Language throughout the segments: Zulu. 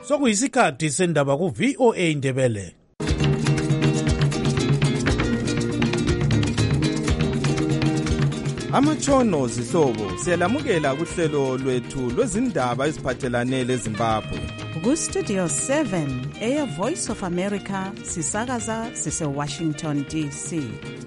Sokuyisikhathi sendaba ku VOA Ndebele. Amatshono zihlobo siyalamukela kuhlelo lwethu lwezindaba eziphathelane leZimbabwe. Ku Studio 7 Air Voice of America sisakaza sise Washington DC.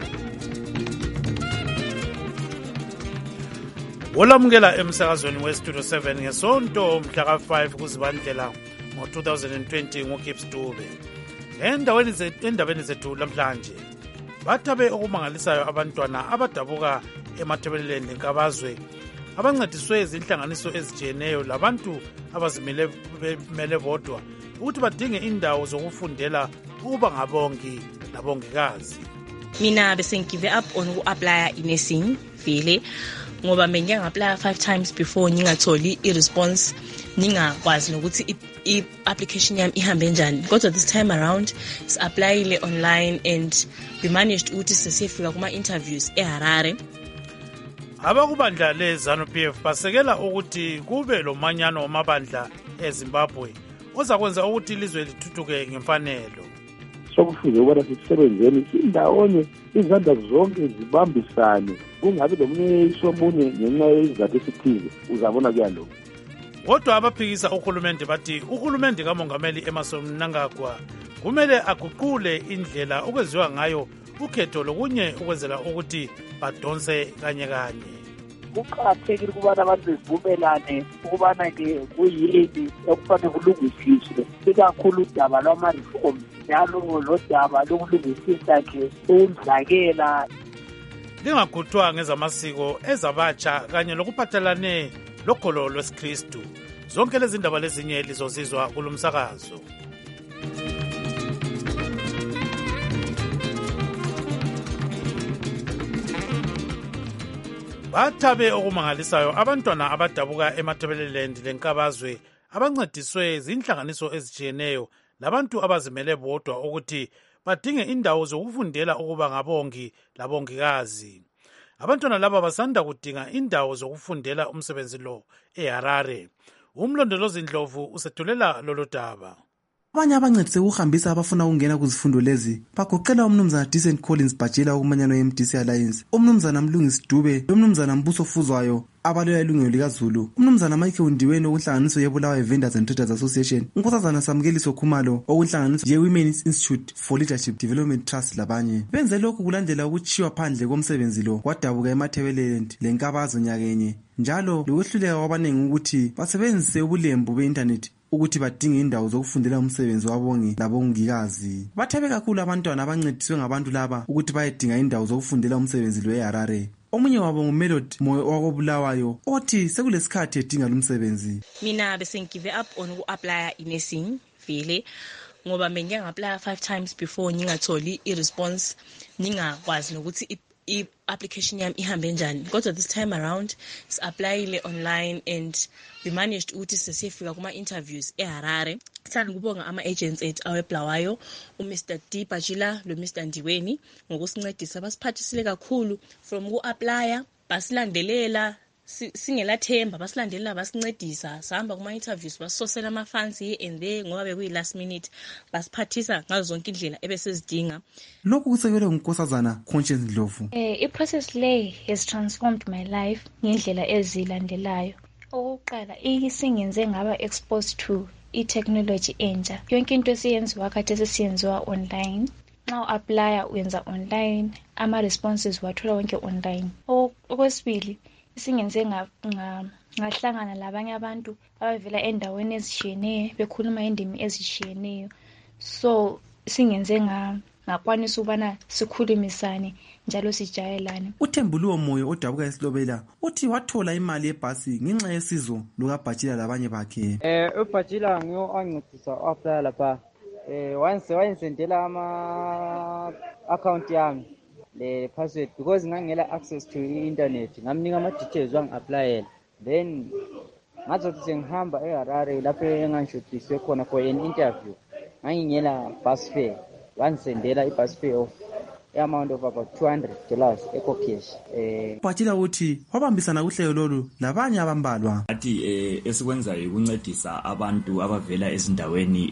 Olamukela emsakazweni we Studio 7 ngesonto mhla ka5 kuZibandlela ngo2020 ngoKips Dube. Endabeni zethu lamhlanje bathabe okumangalisayo abantwana abadabuka emathebeleleni lenkabazwe abancediswe izinhlanganiso ezijiyeneyo labantu abazimele bodwa ukuthi badinge indawo zokufundela ukuba ngabongi labongikazi. Mina bese ngive up on uku-apply i-nursing vele ngoba bengiya-apply 5 times before ngingatholi i-response, ningakwazi nokuthi i-application yami ihambe njani. Kodwa this time around si-applyile online and we managed ukuthi sesiyefika kuma-interviews eHarare. Abakubandla leZANU-PF basekela ukuthi kube lo manyano wamabandla eZimbabwe ozakwenza ukuthi ilizwe lithuthuke ngemfanelo. Sokufuze ukubana sisebenzeni indawonye, izandla zonke zibambisane, kungabi lomunye omunye ngenxa yezizathu esithize, uzabona kuyalokho. Kodwa abaphikisa uhulumende bathi uhulumende kaMongameli Emmerson Mnangagwa kumele aguqule indlela okwenziwa ngayo ukhetho lokunye ukwenzela ukuthi badonse kanye kanye. Kuqakathekile ukubana abantu bevumelane ukubana ke kuyini okufanele kulungisiswe, ikakhulu udaba lwama-reforms njalo lodaba lokulungisisa ke umdlakela. Lingaguthwa ngezamasiko ezabatsha kanye lokuphathelane lokholo lwesikristu. Zonke lezi ndaba lezinye lizozizwa kulomsakazo. Bathabe okumangalisayo abantwana abadabuka emathebeleleni lenkabazwe abancediswe izinhlanganiso ezijiyeneyo labantu abazimele bodwa ukuthi badinge indawo zokufundela ukuba ngabongi labongikazi. Abantwana laba basanda kudinga indawo zokufundela umsebenzi lo eHarare. Umlondolozi Ndlovu usethulela lolu daba. Abanye abancedise ukuhambisa abafuna ukungena kuzifundo lezi bagoqela umnumzana Decent Collins Bajela kumanyano ye-MDC Alliance, umnumzana Mlungisi Dube, umnumzana Mbuso Fuzwayo abalwela ilungelo likaZulu, umnumzana Michael Ndiweni okunhlanganiso yeBulawayo Vendors and Traders Association, unkosazana Samkeliso Khumalo okunhlanganiso ye-Women's Institute for Leadership Development Trust labanye. Benze lokhu kulandela ukuchiywa phandle komsebenzi lo wadabuka emathebeleleni lenkabazo nyakenye, njalo lokwehluleka kwabanengi ukuthi basebenzise ubulembu be-internet ukuthi badinge indawo zokufundela umsebenzi wabongi labongikazi. Bathabe kakhulu abantwana abancediswe ngabantu laba ukuthi bayedinga indawo zokufundela umsebenzi lo eHarare. Omunye wabo nguMelody Moyo wakobulawayo othi sekulesikhathi edinga lumsebenzi. Mina bese ngive up on uku-apply i-nursing vele ngoba bengiya-apply 5 times before ngingatholi i-response, ningakwazi nokuthi i-application yami ihambe njani. Kodwa this time around si-applyile online and we managed ukuthi sesiyefika kuma-interviews eHarare. Sithanda ukubonga ama-agents ethu aweBulawayo, uMr. D. Bajila lo-Mr. Ndiweni ngokusincedisa. Basiphathisile kakhulu from uku-applya, basilandelela singelathemba, basilandelela basincedisa, sahamba kuma-interviews basisosela ama-funds here and there ngoba bekuyi-last minute, basiphathisa ngazo zonke indlela ebesezidinga. Lokhu kusekelwe ngunkosazana Conscience Ndlovu. I-process le has transformed my life ngendlela ezilandelayo. Okokuqala, isingenze ngaba exposed to i-technology entsha. Yonke into esiyenziwa kade sesiyenziwa online. Nxa u-applya uyenza online, ama-responses wathola wonke online. Okwesibili, isingenze ngahlangana labanye abantu abavela endaweni ezishiyeneyo bekhuluma indimi ezishiyeneyo. So singenze ngakwanisa ukubana sikhulumisane njalo sijayelane. uThembuluwo Moyo odabuka eSilobela uthi wathola imali yebhasi ngenxa yesizo lukaBhajila labanye bakhe. uBhajila nguye ancedisa u-apply lapha. Wayensendela ama-account yami le password because ngangela access to internet, ngamnika ama-details wangi-applyela. Then ngazothi sengihamba eHarare lapho engangishodiswe khona for an interview, ngangingela bus fare, wangisendela i-bus fare of amount of about $200 eco-cash. Batshela ukuthi wabambisana kuhlelo lolu labanye abambalwa. Athi esikwenzayo ukuncedisa abantu abavela ezindaweni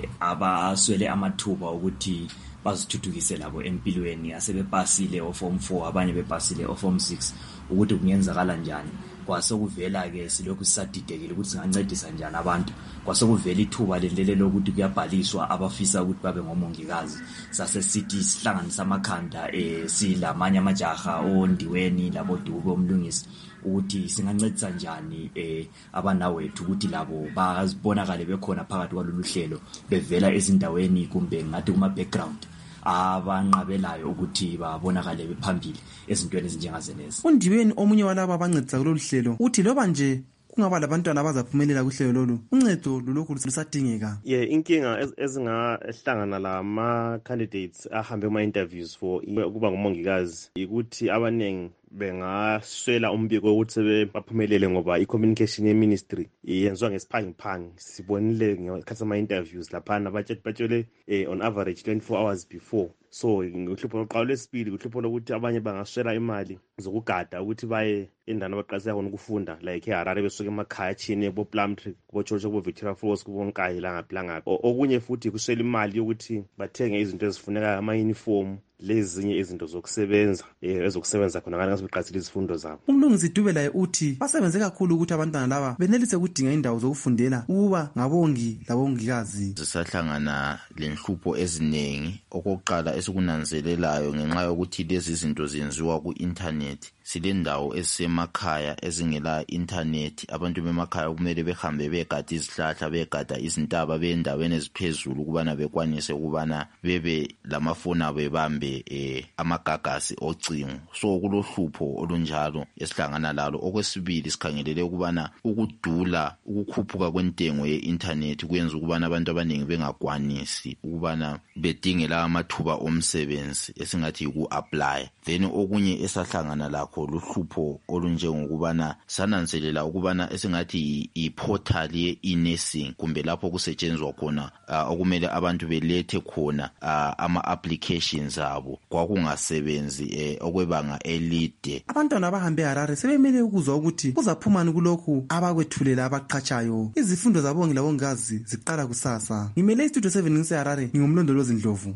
abaswele amathuba ukuthi bazithuthukise labo empilweni, asebepasile oform 4 abanye bepasile oform 6 ukuthi kungenzakala njani. Kwasokuvela-ke silokhu sisadidekile ukuthi singancedisa njani abantu. Kwasokuvela ithuba lelele lokuthi kuyabhaliswa abafisa ukuthi babe ngomongikazi. Sasesithi sihlanganisa amakhanda silamanye amajaha ondiweni labodube omlungisi ukuthi singancedisa njani abanawethu ukuthi labo bazibonakale bekhona phakathi kwalolu hlelo bevela ezindaweni kumbe ngathi kuma-background abanqabelayo ukuthi babonakale bephambili ezintweni ezinjengazenezi. Undiweni omunye walabo abancedisa kulolu hlelo uthi loba nje kungaba labantwana abazaphumelela kuhlelo lolu uncedo lulokhu lusadingeka. Inkinga ezingahlangana lama-candidates ahambe kuma-interviews for ukuba ngumongikazi ukuthi abaningi bengaswela umbiko ukuthi baphumelele ngoba i-communication ye-ministry yenziwa ngesiphangiphangi. Sibonile ngekhathi ama-interviews laphana batshele on average 24 hours before. So uhlupho lokuqala. Lwesibili uhlupho lokuthi abanye bangaswela imali zokugada ukuthi baye endaweni abaqalisa khona ukufunda like eHarare besuke emakhaya achine kubo Plumtree kubo George kubo Victoria Falls kubo Nkayi langaphi. Okunye futhi kuswela imali yokuthi bathenge izinto ezifunekayo, ama-uniform lezinye izinto zokusebenza ezokusebenza khona ngani ngasebeqalisile izifundo zabo. Umlungisi Dube laye uthi basebenze kakhulu ukuthi abantwana laba benelise ukudinga indawo zokufundela ukuba ngabongi labongikazi. Sisahlangana lenhlupho eziningi. Okokuqala esikunanzelelayo ngenxa yokuthi lezi zinto zenziwa ku-internet. Silendawo ezisemakhaya ezingela internet. Abantu bemakhaya kumele behambe begada izihlahla, begada izintaba, beendaweni eziphezulu ukubana bekwanise ukubana bebe lamafoni abo bebambe amagagasi ocingo. So kulohlupho olunjalo esihlangana lalo. Okwesibili sikhangelele ukubana ukudula, ukukhuphuka kwentengo ye-internet kuyenza ukubana abantu abaningi bengakwanisi ukubana bedingela amathuba omsebenzi esingathi yiku-apply. Then okunye esahlangana lakho luhlupho olunjengokubana sananzelela ukubana esingathi i-portal ye-e-nursing kumbe lapho kusetshenzwa khona okumele abantu belethe khona ama-applications abo kwakungasebenzi okwebanga elide. Abantwana abahambe eHarare sebemele ukuzwa ukuthi kuzaphumani kulokhu abakwethulela abaqhatshayo. Izifundo zabongi labongikazi ziqala kusasa. Ngimele istudio 7 ngiseHarare, ngingumlondolozi Ndlovu.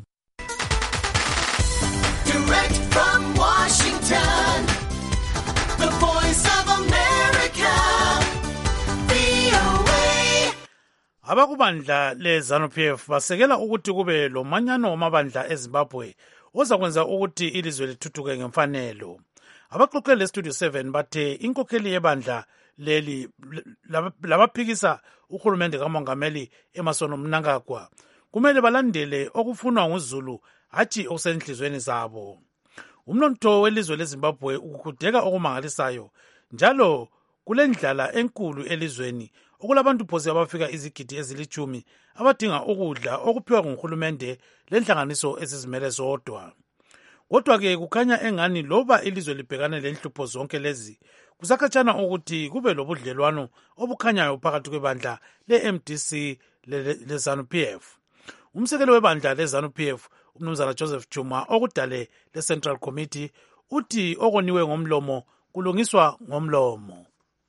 Direct from Washington, the voice of America, VOA. Abakubandla le-ZANU-PF basekela ukuthi kube lo manyano wamabandla eZimbabwe ozakwenza ukuthi ilizwe lithuthuke ngemfanelo. Abaxoxeli le-Studio 7 bathe inkokheli yebandla leli labaphikisa uhulumende kamongameli Emmerson Mnangagwa kumele balandele okufunwa nguZulu hatshi okusenhlizweni zabo. Umnotho welizwe leZimbabwe ukukudeka okumangalisayo njalo kulendlala enkulu elizweni okulabantu phose abafika izigidi ezilithumi abadinga ukudla okuphiwa nguhulumende lenhlanganiso ezizimele zodwa. Kodwa-ke kukhanya engani loba ilizwe libhekane lenhlupho zonke lezi kusakhatshana ukuthi kube lobudlelwano obukhanyayo phakathi kwebandla le-MDC le-ZANU-PF. Umsekeli webandla le-ZANU-PF umnumzana Joseph Chuma okudale le-Central Committee uthi okoniwe ngomlomo kulungiswa ngomlomo.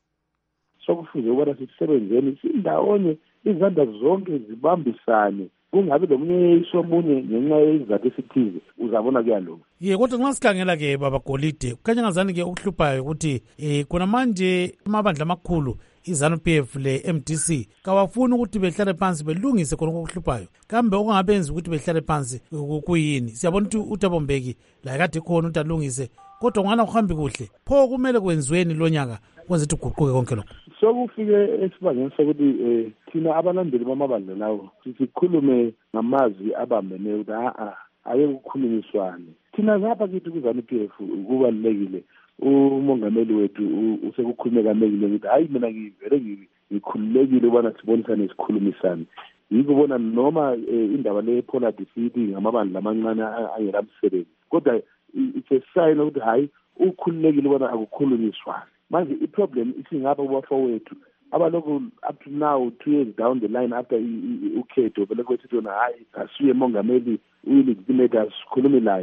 Sokufuze ukubana sisebenzeni sindawonye izandla zonke zibambisane kungabi lomnyeyiso omunye ngenxa yezizathu esithize uzabona kuyalunga. Kodwa nxa sikhangela-ke baba Golide kukhanya ngazani-ke ukuhluphayo ukuthi khona manje amabandla amakhulu i-ZANU-PF le-MDC kawafuni ukuthi behlale phansi belungise khona okuhluphayo. Kambe okungabenzi ukuthi behlale phansi kuyini? Siyabona ukuthi uThabo Mbeki la kade khona ukuthi alungise kodwa ngana kuhambi kuhle. Pho kumele kwenziweni lo nyaka kwenza ukuthi kuguquke konke lokho? Sokufike esibangeni sokuthi thina abalandeli bamabandla lawo sikhulume ngamazwi abambeneyo ukuthi ake kukhulunyiswane. Thina ngapha kithi ku-ZANU-PF kubalulekile umongameli wethu usekukhulume kamekile ukuthi hayi mina ngivele ngikhululekile ukubana sibonisane sikhulumisane. Yiko bona noma indaba le-Pollard sithi ngamabandla amancane angelamsebenzi kodwa it's a sign ukuthi hayi ukhululekile ukubana akukhulunyiswane. Manje i-problem isingapha kubafowethu abalokhu up to now 2 years down the line after ukhetho belokhu sithi hayi asiye mongameli uyilegitimate asikhulume laye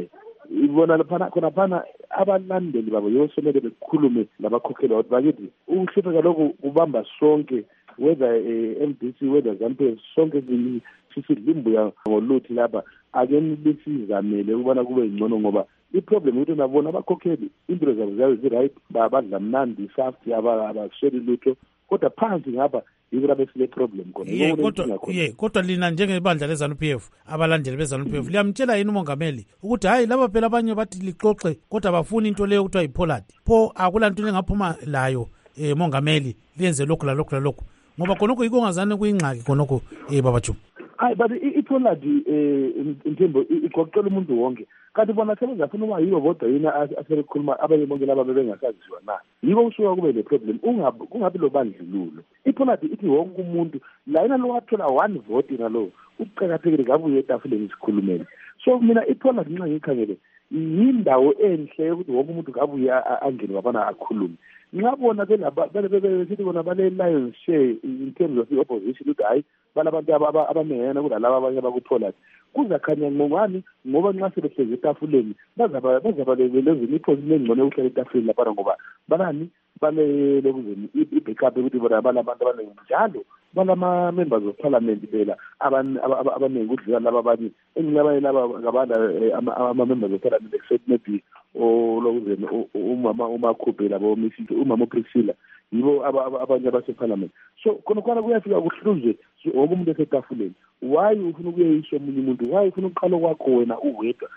ibona khona abalandeli babo yosomele bekhulume labakhokheli ukuthi bakithi ukuhlupha lokho kubamba sonke whether MDC whether ZANU-PF sonke sisidlimbuya ngoluthi lapha ake nisizamele ukubona kube ngcono ngoba iproblem ukuthi nabona abakhokheli impilo zabo ziyabe zi-right badla mnandi safi abasweli lutho kodwa phansi ngapha yikho besile problem khona kodwa lina njengebandla leZANU-PF abalandeli beZANU-PF liyamtshela yini umongameli ukuthi hayi laba phela abanye bathi lixoxe kodwa bafuna into leyo kuthiwa yiPollard pho akulanto lengaphuma layo mongameli liyenze lokhu lalokhu ngoba khonokho yiko ngazane kuyingxaki khonokho baba Juma. Hayi but iPollard inthembo iqoqela umuntu wonke kanti bona sebenzafuna uma yiyo bodwa yina aselikhuluma abanye bonke laba bebengasaziwa na yiko usuka kube le problem kungabi lo bandlululo. iPollard ithi wonke umuntu la yena lo wathola 1 vote nalo uqhakathekile ngabuye etafuleni isikhulumeni so mina iPollard nxa ngikhangele yindawo enhle ukuthi wonke umuntu ngabuye angene wabana akhulume ngabona ke laba besithi bona bale lions share in terms of the opposition ukuthi hayi balabantu abanengena kulalabo abanye abakuPollard kuzakhanya ngongani ngoba nxa sebehlezi etafuleni bazaba lezi imiphozi engcono ukuhlala etafuleni lapha ngoba banani balele kuzeni i-backup ukuthi bona balabantu abaningi njalo balama members of parliament phela abaningi ukudlula laba abanye engilabanye laba ngabana ama-members of parliament except maybe olokuzeni umama umakhuphe labo Mrs. umama Priscilla yibo abanye abaseparliament so khona kuyafika kuhluzwe wonke umuntu esetafuleni why ufuna ukuyisho omunye umuntu why ufuna ukuqala kwakho wena uwedwa.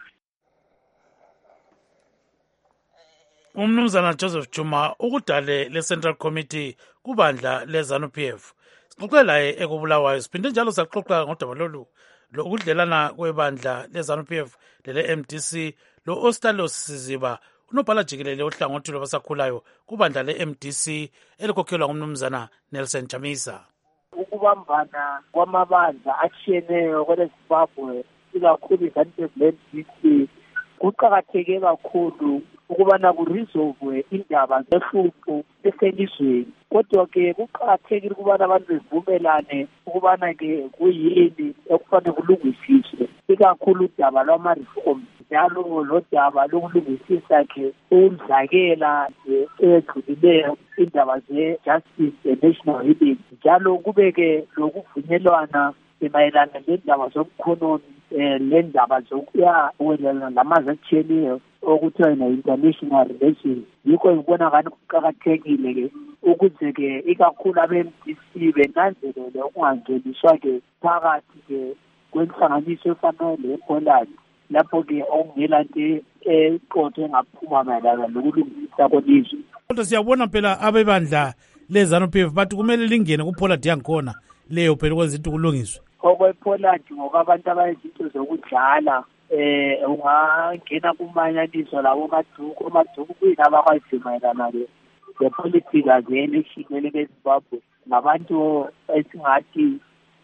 Umnumzana Joseph Juma ukudale le-Central Committee kubandla leZANU-PF sixoxe laye ekubulawayo siphinde njalo saxoxa ngodaba lolu lokudlelana kwebandla leZANU-PF lele-MDC lo-Ostalos Siziba unobhala jikelele ohlangothi lwabasakhulayo kubandla le-MDC elikhokhelwa ngumnumzana Nelson Chamisa. Ukubambana kwamabandla atshiyeneyo kweleZimbabwe ikakhulu iZANU-PF le-MDC kuqakatheke kakhulu ukubana kuresolve indaba zehlupho eselizweni kodwa-ke kuqakathekile ukubana abantu bevumelane ukubana-ke kuyini okufanele kulungisiswe ikakhulu udaba lwama-reforms njalo lodaba lokulungisisa-ke ukudlakela edlulileyo indaba ze-justice national healing njalo kube-ke lokuvunyelwana mayelana lendaba zobukhonomi lendaba zokuya lamazwe atshiyeneyo okuthiwa international relations yikho ngibona ngani kuqakathekile-ke ukuze-ke ikakhulu abe-MDC benanzelele ukungangeniswa-ke phakathi-ke kwenhlanganiso efanayo lePollard lapho-ke okungela nto eqotho engaphuma mayelana nokulungisisa kwelizwe. Kodwa siyabona phela abebandla leZANU-PF bathi kumele lingene kuPollard yangikhona leyo phela ukwenza into kulungiswe. okwePollard ngokabantu abayizinto zokudlala ungangena kumanyaniso labo omaduku kuyini abakwazimayelana-ke lepolitika ze-election eleZimbabwe ngabantu esingathi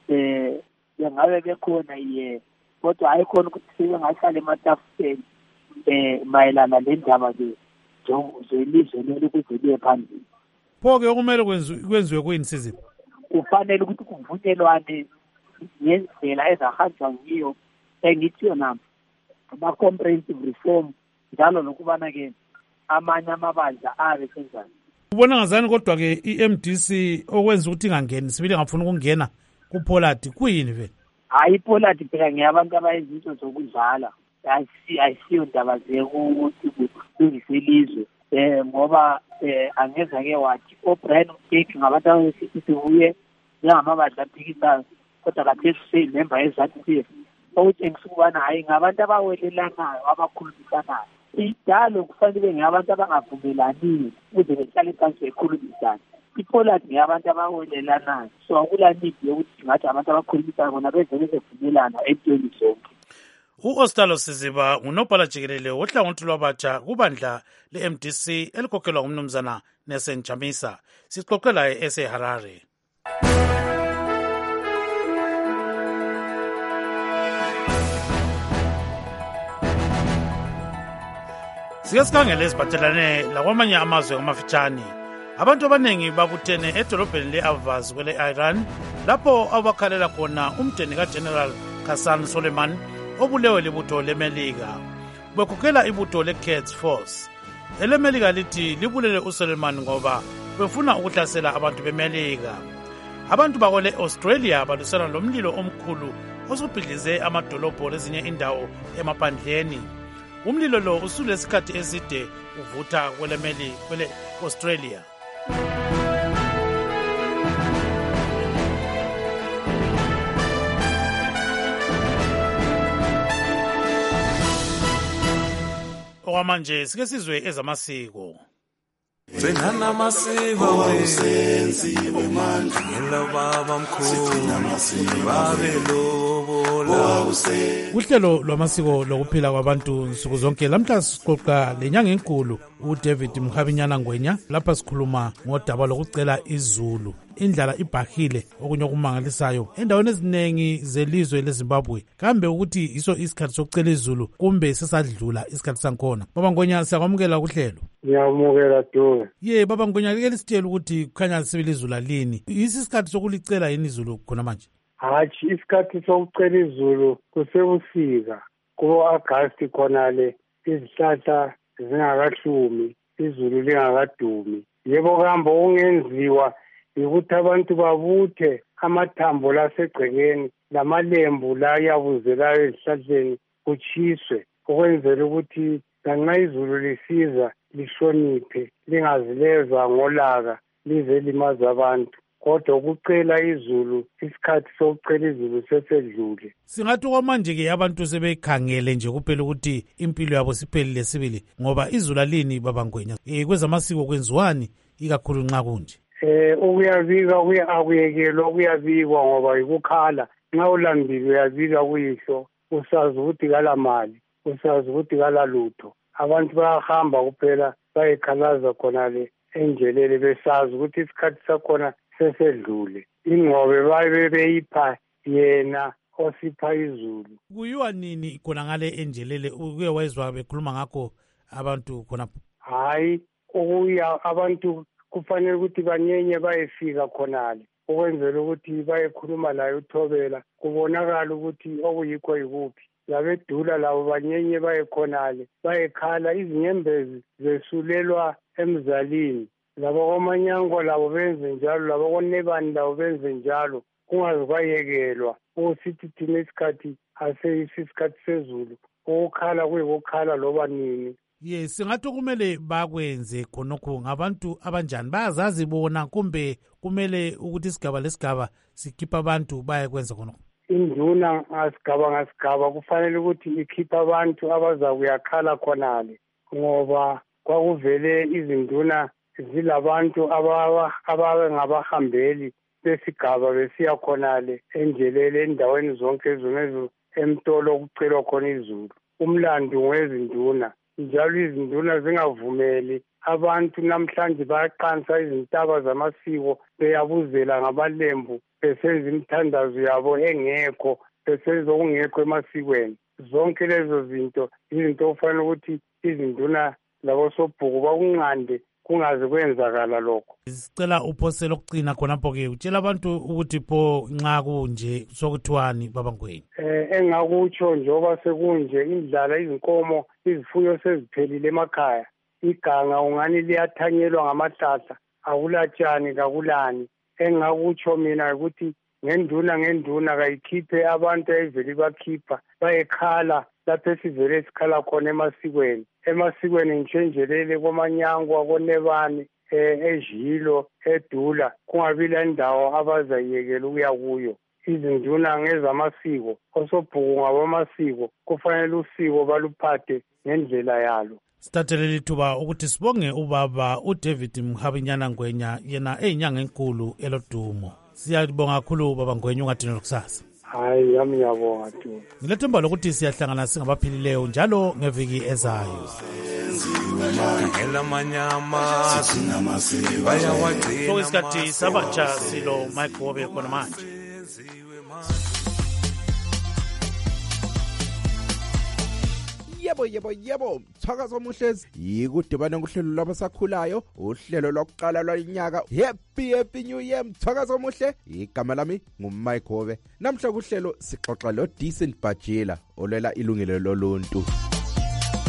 bengabe bekhona kodwa ayikhona ukuthi sebengahlala ematafuleni mayelana lendaba-ke zelizwe leli ukuze liye phambili. Pho-ke okumele kwenziwe kuyini Siziba? Kufanele ukuthi kuvunyelwane ngendlela ezahanjwa ngiyo engithi yona ama-comprehensive reform njalo lokubana-ke amanye amabandla abe senzani. Ubona ngazani kodwa-ke i-MDC okwenza ukuthi ingangeni sibili ngafuna ukungena kuPollard kuyini vele? Hayi iPollard phela ngeyabantu abayizinto zokudlala ayisiyo ndaba zekuthi kulungise ilizwe ngoba angeza-ke wathi oBrian Mteki ngabantu abasithi uye njengamabandla aphikisayo kodwa kathesi seyimemba yeZANU-PF okutshengisa ukubana hhayi ngabantu abawelelanayo abakhulumisanayo idalo kufanele ngeyabantu abangavumelaniyo ukuze behlale phansi bekhulumisane. iPollard ngeyabantu abawelelanayo so akula need yokuthi ngathi abantu abakhulumisayo bona beze bevumelana entweni zonke. U-Ostalos Siziba ngunobhala jikelele wohlangothi lwabatsha kubandla le-MDC elikhokhelwa ngumnumzana Nelson Chamisa. Sixoxe laye eseHarare. Sike sikhangele ezibhatelane lakwamanye amazwe amafitshane. Abantu abanengi babuthene edolobheni le-Avaz kwele-Iran lapho abakhalela khona umdeni kaGeneral Qasem Soleimani obulewe libutho leMelika. bekhokhela ibutho le-Quds Force. EleMelika lithi libulele uSuleiman ngoba befuna ukuhlasela abantu beMelika. Abantu bakole Australia balwisana lomlilo omkhulu osubhidlize amadolobho lezinye indawo emaphandleni. Umlilo lo usule isikhathi eside uvutha kwele Australia. Okwamanje sike sizwe ezamasiko. Sengana amasiko wesenziwe manje ngelo baba mkhulu babelobola Uhlelo lwamasiko lokuphila kwabantu nsuku zonke lamhla siqoqa lenyanga enkulu uDavid Mkhabinyana Ngwenya lapha sikhuluma ngodaba lokucela izulu. Indlala ibhahile okunye okumangalisayo endaweni eziningi zelizwe leZimbabwe kambe ukuthi iso isikhathi sokucela izulu kumbe sesadlula isikhathi sankhona. Baba Ngwenya siyakwamukela kuhlelo. Ngiyamukela Dube. Baba Ngwenya ke lisitshela ukuthi kukhanya sibili izulu alini. Isikhathi sokulicela yini izulu khona manje? Hathi isikhathi sokucela izulu kusebusika ku-August khonale izihlahla zingakahlumi izulu lingakadumi. Yebo kuhamba okungenziwa ukuthi abantu babuthe amathambo lasegcekeni lamalembu la yabuzelayo ezihlahleni kuchiswe ukwenzela ukuthi lanxa izulu lisiza lihloniphe lingazileza ngolaka lize limaza abantu. Kodwa ukucela izulu isikhathi sokucela izulu sesedlule. Singathi kwamanje ke abantu sebekhangele nje kuphela ukuthi impilo yabo siphelile sibili ngoba izulu alini Baba Ngwenya. Kwezamasiko kwenziwani ikakhulu nxa kunje? Ukuyabika akuyekelwa ukuyabikwa ngoba ikukhala. Nxa ulambile uyabika kuyihlo usazi ukuthi kala mali usazi ukuthi kala lutho. Abantu bayahamba kuphela bayekhalaza khonale enjelele besazi ukuthi isikhathi sakhona sesedlule. Ingqobe babe beyipha yena osipha izulu. Kuyiwa nini khona ngale enjelele uke wezwa bekhuluma ngakho abantu khonapho? Hayi ukuya abantu kufanele ukuthi banyenye bayefika khonale ukwenzela ukuthi bayekhuluma laye uThobela kubonakala ukuthi okuyikho yikuphi. Labedula labo banyenye bayekhonale bayekhala izinyembezi zesulelwa emzalini. Labo kwamanyango labo benze njalo labo konebani labo benze njalo kungaze kwayekelwa usithi thina isikhathi isikhathi sezulu ukukhala kuyikukhala loba nini. Singathi kumele bakwenze khonokho ngabantu abanjani bayazazi bona kumbe kumele ukuthi isigaba lesigaba sikhipha abantu bayekwenza khonokho? Induna ngasigaba kufanele ukuthi ikhipha abantu abazakuyakhala khonale ngoba kwakuvele izinduna zilabantu abangabahambeli besigaba besiya khonale enjelele endaweni zonke ezinezo emtolo okucelwa khona izulu. Umlando ngwezinduna njalo izinduna zingavumeli abantu namhlanje bayaqansa izintaba zamasiko beyabuzela ngamalembu besenza imithandazo yabo engekho besenza okungekho emasikweni. Zonke lezo zinto izinto okufanele ukuthi izinduna labo sobhuku bakunqande kungaze kwenzakala lokho. Sicela uphosela okucina khonapho ke utshela abantu ukuthi pho nxa kunje sokuthiwani Baba Ngwenya. Engakutsho njengoba sekunje indlala izinkomo izifuyo seziphelile emakhaya. Iganga ungani liyathanyelwa ngamahlahla akulatshani kakulani. Engakutsho mina ukuthi ngenduna kayikhiphe abantu ayivele bakhipha bayekhala lapho esivele sikhala khona emasikweni njenjelele komanyango konebani ejilo edula kungabi la ndawo abazayekela ukuya kuyo. Izinduna ngezamasiko osobhuku ngabamasiko kufanele usiko baluphathe ngendlela yalo. Sithathelele ithuba ukuthi sibonge ubaba uDavid Mkhabinyana Ngwenya yena eyinyanga enkulu elodumo. Siyabonga kakhulu Baba Ngwenya ungadini lokusasa. Hayi yami ngiyabonga tu. Ngilethemba lokuthi siyahlangana singabaphilileyo njalo ngeviki ezayo. So isikhathi sabatsha silo Mike Wobe khona manje. Yebo mthakazo omuhlezi yikudibana kuhlelo lwabasakhulayo uhlelo lokuqala lwanyaka. Happy new year mthakazo omuhle. Igama lami nguMike Hobe. Namhla kuhlelo sixoxa lo Decent Bajila olela ilungelo loluntu.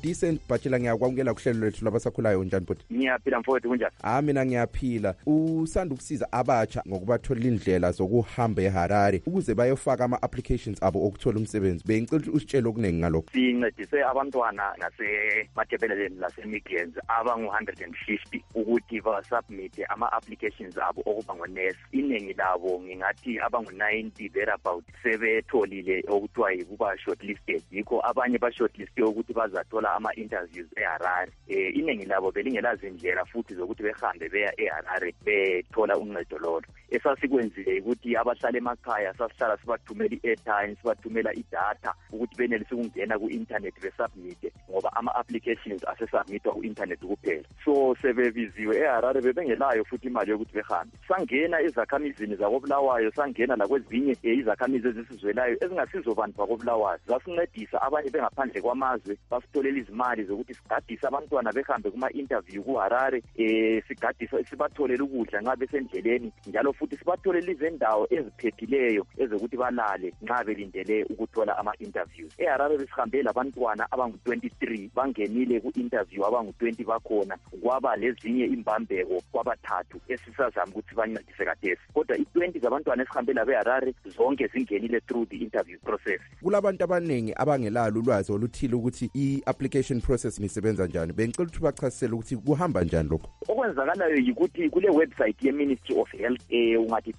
Decent Bachelor, ngiyakwamukela kuhlelo lethu labasakhulayo njani bhuti? Ngiyaphila mfowethu kunjani? Mina ngiyaphila. Usanda ukusiza abatsha ngokubathola indlela zokuhamba eHarare ukuze bayofaka ama-applications abo okuthola umsebenzi. Bengicela ukuthi usitshele okuningi ngalokho. Sincedise abantwana nasemathebeleleni lasemigens abangu-150 ukuthi basubmite ama-applications abo okuba ngo-nurse. Iningi labo ngingathi abangu-90 thereabout sebetholile okuthiwa yikuba shortlisted. Yikho abanye ba-shortlisted ukuthi bazathola ama-interviews eHarare. Iningi labo belingelazi indlela futhi zokuthi behambe beya eHarare bethola uncedo lolo. Esasikwenzile ukuthi abahlala emakhaya sasihlala sibathumela i-airtime, sibathumela idatha ukuthi benelise ukungena ku-internet besubmite ngoba ama-applications asesubmitwa ku-internet kuphela. So sebebiziwe eHarare bebengelayo futhi imali yokuthi behambe. Sangena ezakhamizini zakoBulawayo, sangena lakwezinye izakhamizi ezisizwelayo ezingasizo bantu bakoBulawayo. Zasincedisa abanye bengaphandle kwamazwe, basitholela izimali zokuthi sigadise abantwana behambe kuma-interview kuHarare, sigadisa sibatholele ukudla nxa besendleleni, njalo futhi sibatholele izindawo eziphephileyo ezokuthi balale nxa belindele ukuthola ama-interviews. eHarare besihambe labantwana abangu-23 bangenile ku-interview, abangu-20 bakhona, kwaba lezinye imbambeko kwabathathu esisazama ukuthi bancedise kadesi. Kodwa i-20 zabantwana esihambe labo eHarare zonke zingenile through the interview process. Kulabantu abaningi abangelalo ulwazi oluthile ukuthi i-application process isebenza njani. Bengicela ukuthi bachasisele ukuthi kuhamba njani lokho. Okwenzakalayo yikuthi kule website ye-Ministry of Health ungathi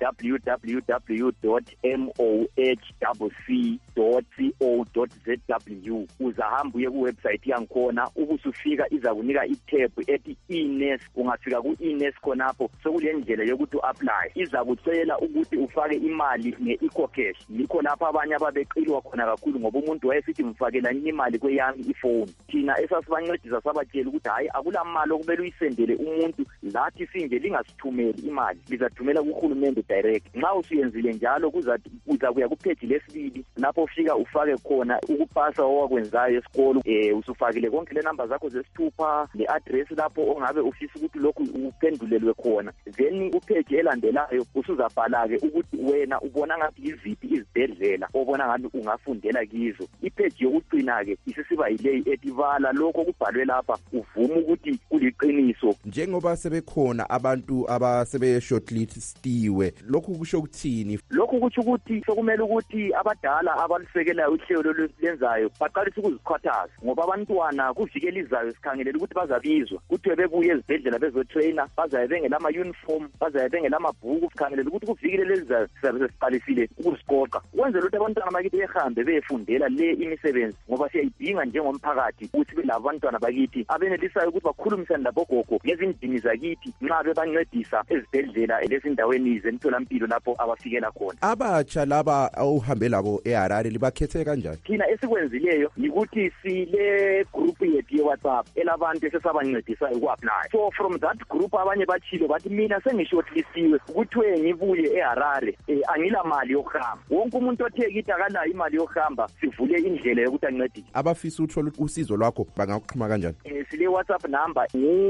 www.mohcc.co.zw uzahamba uye ku-website yangikhona ubusufika izakunika i-tab ethi e-nurse. Ungafika ku-e-nurse khonapho sekule ndlela yokuthi u-apply, izakucela ukuthi ufake imali nge-ecocash. Yikho lapho abanye ababeqilwa khona kakhulu ngoba umuntu wayesithi mfakela imali kweyami ifoni. Thina esasibancedisa sabatshela ukuthi hayi akula mali okumele uyisendele umuntu, lathi sinje lingasithumeli imali, lizathumela kuhulumende direct. Nxa usuyenzile njalo kuzakuya kupage lesibili lapho ufika ufake khona ukupasa owakwenzayo esikolo, usufakile konke le number zakho zesithupha, le address lapho ongabe ufisa ukuthi lokhu uphendulelwe khona. Then upage elandelayo usuzabhala ke ukuthi wena ubona ngathi iziphi izibhedlela obona ngathi ungafundela kizo. Ipage yokucina ke isisiba yileyi ethi bala lokho kubhalwe lapha uvuma ukuthi kuliqiniso. Njengoba sebekhona abantu abasebe shortlistiwe, lokhu kusho ukuthini? Lokhu kusho ukuthi sokumele ukuthi abadala abalisekelayo uhlelo lenzayo baqalise ukuzikhwathaza ngoba abantwana kuvikela izayo sikhangelela ukuthi bazabizwa kuthiwe bebuye ezibhedlela bezotrainer, bazaye bengela uniform, bazaye bengela amabhuku, sikhangelela ukuthi kuvikele lezizayo sizabe siqalisile ukuziqoqa kwenzela ukuthi abantwana bakithi behambe beyefundela le imisebenzi ngoba siyayidinga njengomphakathi ukuthi belabo abantwana bakithi abenelisayo ukuthi bakhulumisane labogogo ngezindimi zakithi nxa bebancedisa ezibhedlela lezindaweni zemtholampilo lapho abafikela khona. Abatsha laba awuhambe labo eHarare libakhethe kanjani? Thina esikwenzileyo yikuthi sile group yethu ye-WhatsApp elabantu esesabancedisayo uku-apply. So from that group abanye bachilo bathi mina sengishortlisiwe kuthiwe ngibuye eHarare, angila mali yokuhamba. Wonke umuntu othe kithi akanayo imali yokuhamba sivule indlela yokuthi ancedise. Abafisa ukuthola usizo lwakho bangakuxhuma kanjani? Sile WhatsApp number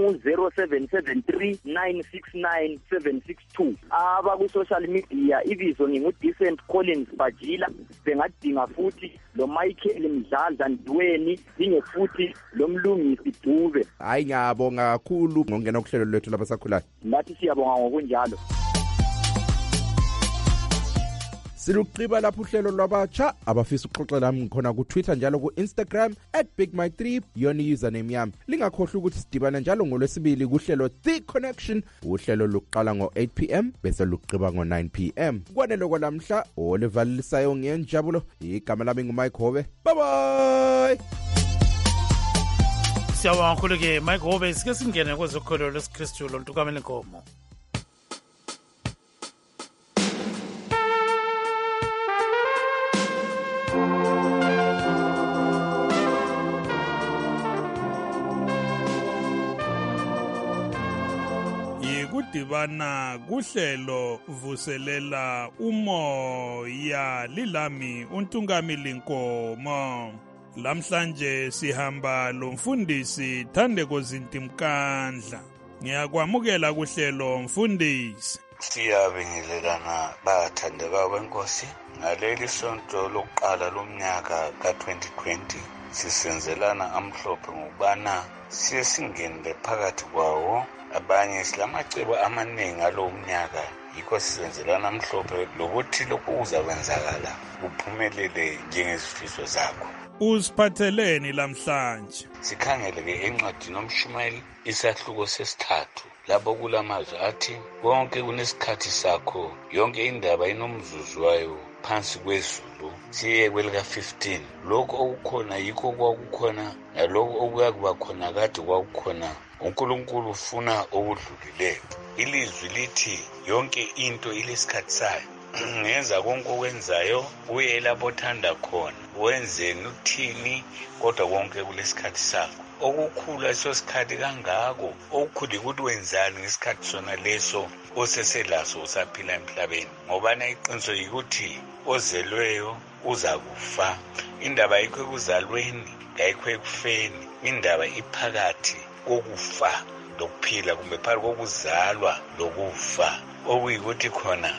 ngu-0773969762. Aba ku-social media ibizo ngingu-Decent Collins Bajila, bengadinga futhi lo Michael Mdladla Ndweni, dinge futhi lo Mlungisi Dube. Hayi ngiyabonga kakhulu ngongena kuhlelo lethu labasakhulayo. Lathi siyabonga ngokunjalo. Siluqiba lapho uhlelo lwabatsha abafisa ukuxoxa nami khona ku Twitter njalo ku Instagram @bigmike3 yona username yami. Lingakhohlwa ukuthi sidibana njalo ngolwesibili kuhlelo The Connection, uhlelo luqala ngo-8 PM bese luqiba ngo-9 PM. Kwanele kwalamhla olevalisayo ngenjabulo, igama lami nguMike Hobe. Bye bye. Siyabonga kakhulu ke Mike Hobe. Sike singene kwezokholo lwesikristu lontukamela inkomo. Dibana kuhlelo vuselela umoya lilami untungamili nkomo. Lamhlanje sihamba lomfundisi Thandeko Zintimkandla. Ngiyakwamukela kuhlelo mfundisi. Siyabingelelana bathandeka kwenkosi ngaleli sonto lokuqala lomnyaka ka-2020. sisenzelana amhlophe ngokubana siye singenele phakathi kwawo abanye silamacebo amaningi alo mnyaka yikho sisenzelana amhlophe lokuthi lokhu kuzakwenzakala kuphumelele njengezifiso zakho. Usiphatheleni lamhlanje? Sikhangele-ke encwadini yomshumayeli isahluko sesithathu lapho kulamazwi athi konke kunesikhathi sakho, yonke indaba inomzuzu wayo phansi kwezulu. Siye kwelika-15 lokho okukhona yikho kwakukhona nalokho okuyakuba khona kade kwakukhona. uNkulunkulu ufuna okudlulileyo. Ilizwi lithi yonke into ilesikhathi sayo. Ngenza konke okwenzayo uye lapho othanda khona, wenzeni uthini, kodwa konke kulesikhathi sakho. Okukhulu leso sikhathi kangako, okukhulu ukuthi wenzani ngesikhathi sona leso oseselaso usaphila emhlabeni. Ngoba iqiniso yikuthi ozelweyo uzakufa. Indaba ayikho ekuzalweni, ayikho ekufeni. Indaba iphakathi kokufa lokuphila, kumbe phakathi kokuzalwa lokufa. Okuyikuthi khona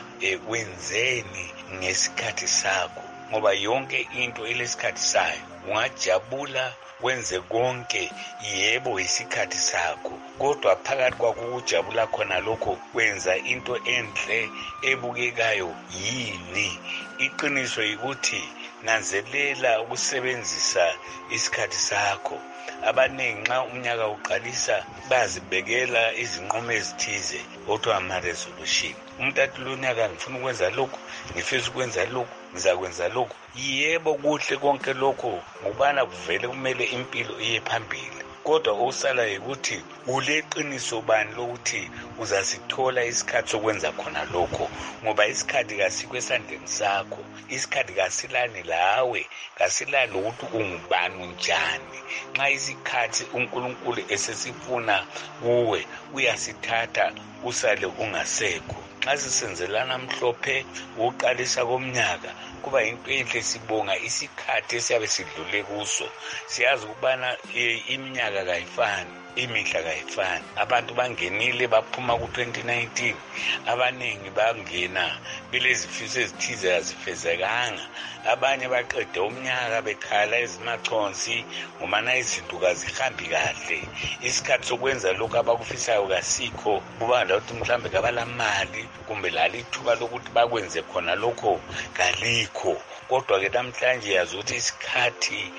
wenzeni ngesikhathi sakho, ngoba yonke into ilesikhathi sayo. Ungajabula wenze konke, yebo isikhathi sakho, kodwa phakathi kwakho ukujabula khona lokho wenza into enhle ebukekayo yini? Iqiniso yikuthi nanzelela ukusebenzisa isikhathi sakho. Abaningi nxa umnyaka uqalisa bazibekela izinqumo ezithize, othiwa ama-resolution. Umuntu athi lo nyaka ngifuna ukwenza lokhu, ngifisa ukwenza lokhu, ngizakwenza lokhu. Yebo kuhle konke lokho, ngokubana kuvele kumele impilo iye phambili. Kodwa osala ukuthi uleqiniso bani lokuthi uzasithola isikhathi sokwenza khona lokho, ngoba isikhathi kasikho esandleni sakho. Isikhathi kasilani lawe, kasilani ukuthi ungubani unjani. Nxa isikhathi uNkulunkulu esesifuna kuwe, uyasithatha usale ungasekho. Nxa sisenzelana mhlophe uqalisa komnyaka, kuba into enhle, sibonga isikhathi esiyabe sidlule kuso. Siyazi ukubana iminyaka kayifani, imihla kayifani. Abantu bangenile baphuma ku-2019, abaningi bangena belezifiso ezithize azifezekanga. Abanye baqede umnyaka bekhala ezimaconsi ngomana izinto kazihambi kahle. Isikhathi sokwenza lokhu abakufisayo kasikho, kuba ukuthi mhlambe kabalamali kumbe lalithuba lokuthi bakwenze khona lokho kalikho. Kodwa ke namhlanje yazi ukuthi isikhathi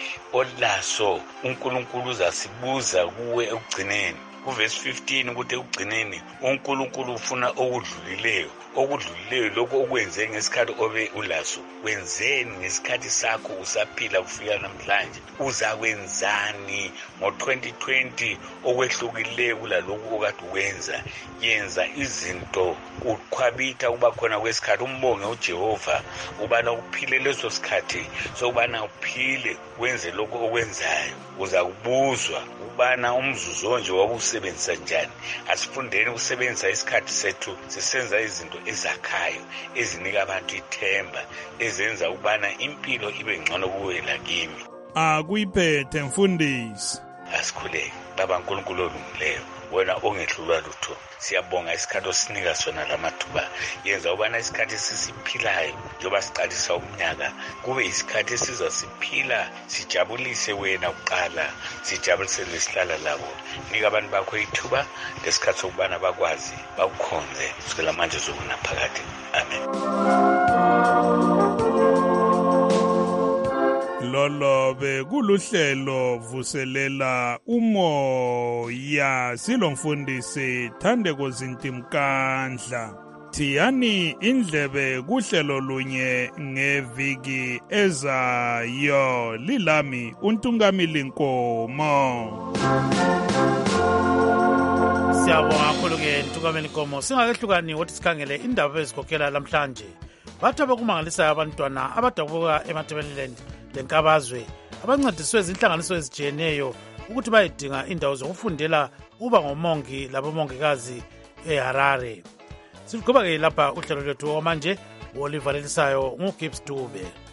olaso uNkulunkulu uzasibuza kuwe ekugcineni. Kuvesi 15 ukuthi ekugcineni uNkulunkulu ufuna okudlulileyo. Okudlulileyo lokho okwenze ngesikhathi obe ulaso, wenzeni ngesikhathi sakho usaphila kufika namhlanje. Uzakwenzani ngo-2020 okwehlukileyo kulalokho okade ukwenza? Yenza izinto ukhwabitha ukuba khona kwesikhathi. Umbonge uJehova ubana uphile leso sikhathi, sokubana uphile wenze lokho okwenzayo. Uzakubuzwa ukubana umzuzu nje wawusebenzisa njani. Asifundeni ukusebenzisa isikhathi sethu sisenza izinto ezakhayo, ezinika abantu ithemba, ezenza ukubana impilo ibe ngcono kuwela kimi. Akuyiphethe mfundisi. Asikhuleke baba uNkulunkulu olungileyo, wena ongehlulwa lutho. Siyabonga isikhathi osinika sona lamathuba. Yenza ubana isikhathi sisiphilayo njengoba siqalisa umnyaka kube isikhathi esizasiphila, sijabulise wena kuqala, sijabulise nesihlala labo. Nika abantu bakho ithuba lesikhathi sokubana bakwazi bakukhonze kusukela manje zokunaphakade. Amen. Lolo bekuluhlelo vuselela umoya, silomfundisi Thandeko Zintimkandla. Thiyani indlebe kuhlelo lunye ngeviki ezayo. Lilami uNtungamili Nkomo. Siyabonga kakhulu-ke Ntungamili Nkomo. Singakehlukani ukuthi sikhangele indaba ezikhokhela lamhlanje. Bathu abakumangalisayo abantwana abadabuka eMatabeleland lenkabazwe abancediswe izinhlanganiso ezijiyeneyo ukuthi bayedinga indawo zokufundela uba ngomongi labomongikazi eHarare. Siluqhuba-ke lapha uhlelo lwethu manje olivalelisayo nguGibbs Dube.